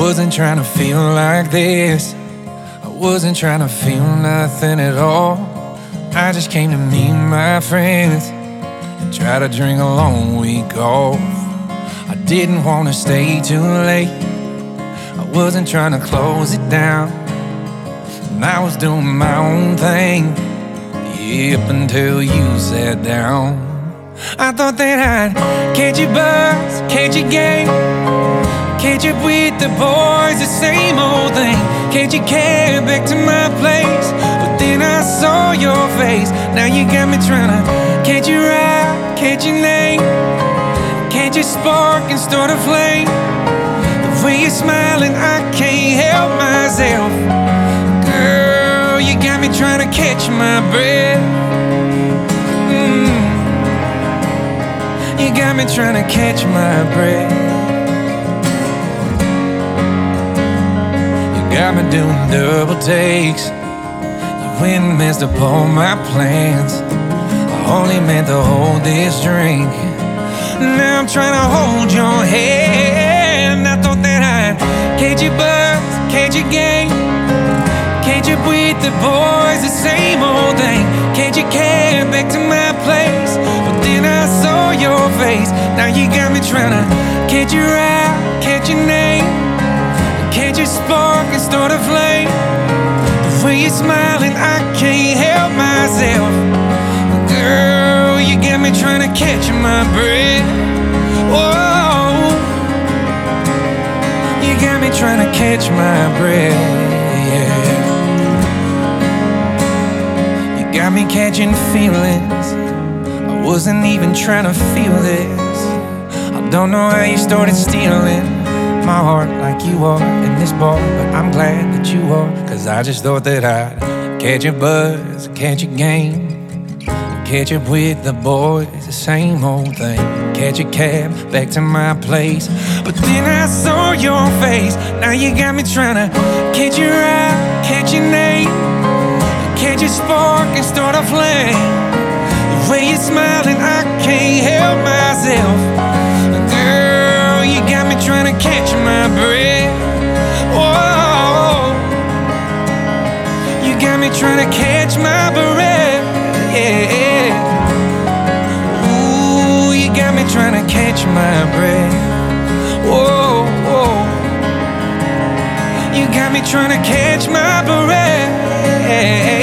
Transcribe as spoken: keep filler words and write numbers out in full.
wasn't trying to feel like this. I wasn't trying to feel nothing at all. I just came to meet my friends and try to drink a long week off. I didn't want to stay too late. I wasn't trying to close it down, and I was doing my own thing, yeah, up until you sat down. I thought that I'd catch your buzz, catch your game, catch up with the boys, the same old thing. Catch your cab back to my place, but then I saw your face. Now you got me trying to catch your eye, catch your name, catch your spark and start a flame. The way you're smiling, I can't help myself. Girl, you got me trying to catch my breath. mm. You got me trying to catch my breath. Got me doing double takes. You went and messed up all my plans. I only meant to hold this drink. Now I'm trying to hold your hand. I thought that I'd catch your buzz, catch your game, catch up with the boys, the same old thing. Catch your cab back to my place, but then I saw your face. Now you got me trying to catch your eye, catch your name, catch your spark and start a flame. The way you're smiling, I can't help myself. Girl, you got me trying to catch my breath. Whoa, you got me trying to catch my breath, yeah. You got me catching feelings. I wasn't even trying to feel this. I don't know how you started stealing my heart like you are in this bar, but I'm glad that you are, cause I just thought that I'd catch your buzz, catch your game, catch up with the boys, the same old thing. Catch a cab back to my place, but then I saw your face. Now you got me trying to catch your eye, catch your name, catch your spark and start a flame. The way you're smiling, I can't help myself. Girl, you got me trying to catch my breath. Whoa, you got me trying to catch my breath, yeah. Ooh, you got me trying to catch my breath. Whoa, whoa, you got me trying to catch my breath.